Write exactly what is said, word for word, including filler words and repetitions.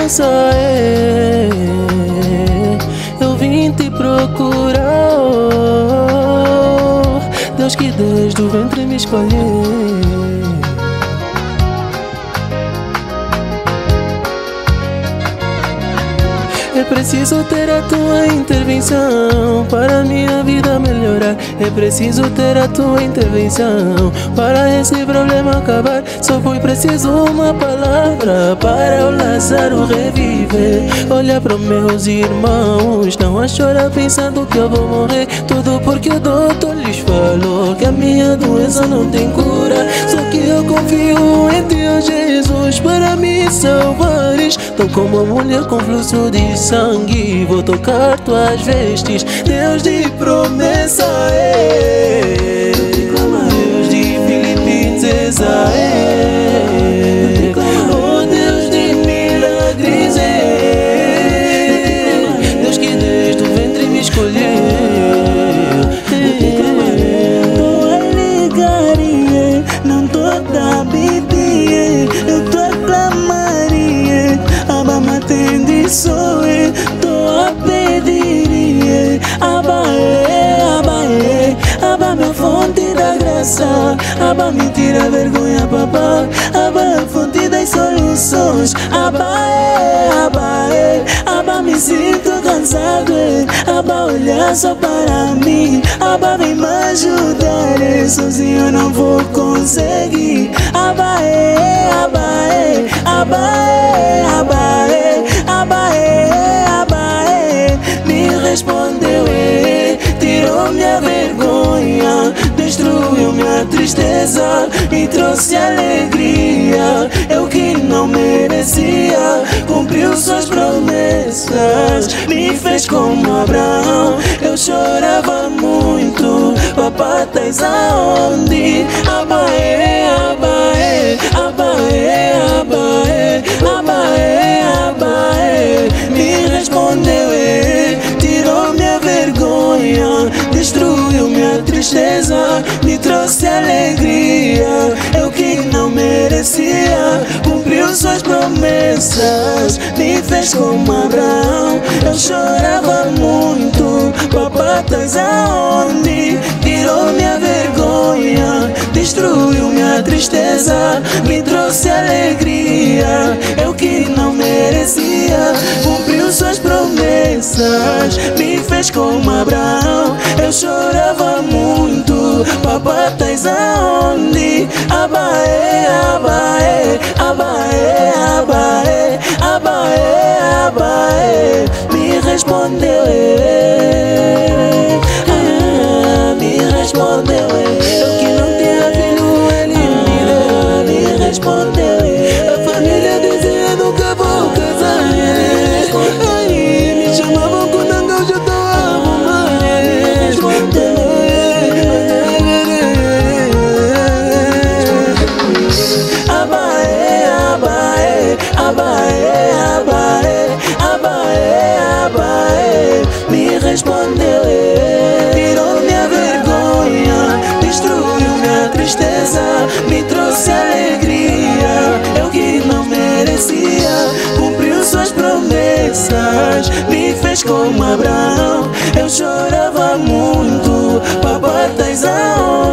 promessa, é. Eu vim te procurar, oh, Deus que desde o ventre me escolheu. É preciso ter a tua intervenção para minha vida melhorar. É preciso ter a tua intervenção para esse problema acabar. Só foi preciso uma palavra para o Lázaro reviver. Olha para meus irmãos, estão a chorar pensando que eu vou morrer. Tudo porque o doutor lhes falou que a minha doença não tem cura. Só que eu confio em ti, ó Jesus, para me salvares. Tão como a mulher com fluxo de sangue, vou tocar tuas vestes. Deus de promessa, é. Deus de Filipenses, é. Oh, Deus de milagres, é. Deus que desde o ventre me escolheu, é. Tô a ligar, não tô a bebê, eu tô a clamar, Aba me atende, sou eu, tô a pedir, Aba é, Aba é, Aba minha fonte da graça, Aba me tira a vergonha, papá, Aba é a fonte das soluções, Aba é, Aba é, Aba me sinto cansado, Aba olhar só para mim, Aba vem me ajudar, sozinho eu não vou conseguir, Aba é, Aba é, Aba é, Aba é, Aba é, Aba é, me respondeu, é, tirou minha vergonha, destruiu minha tristeza e trouxe alegria. Eu que não merecia, cumpriu suas promessas, me fez como Abraão. Eu chorava muito, papá, estás aonde? Aba é, Aba é, Aba é, Aba é, Aba é, Aba é, me respondeu, é, tirou minha vergonha, destruiu minha tristeza, me trouxe alegria. Eu que não merecia, cumpriu suas promessas, me fez como Abraão. Eu chorava muito, papá, estás aonde? Tirou minha vergonha, destruiu minha tristeza, me trouxe alegria. Eu que não merecia, cumpriu suas promessas, me fez como Abraão. Eu chorava muito, papá, estás aonde? Aba é, Aba é, Aba é, Aba é, Aba é, Aba é, me respondeu, é, ah, me respondeu, é, eu que não tinha filho, ele me deu, me respondeu, é, a família dizia nunca vou casar, é, ai, me chamavam quando eu já tô arrumando, me respondeu, Aba é, Aba é, Aba é, Aba é, Aba é, Aba é, me respondeu, é, tirou minha vergonha, destruiu minha tristeza, me trouxe alegria. Eu que não merecia, cumpriu suas promessas, me fez como Abraão. Eu chorava muito, papá, estás aonde?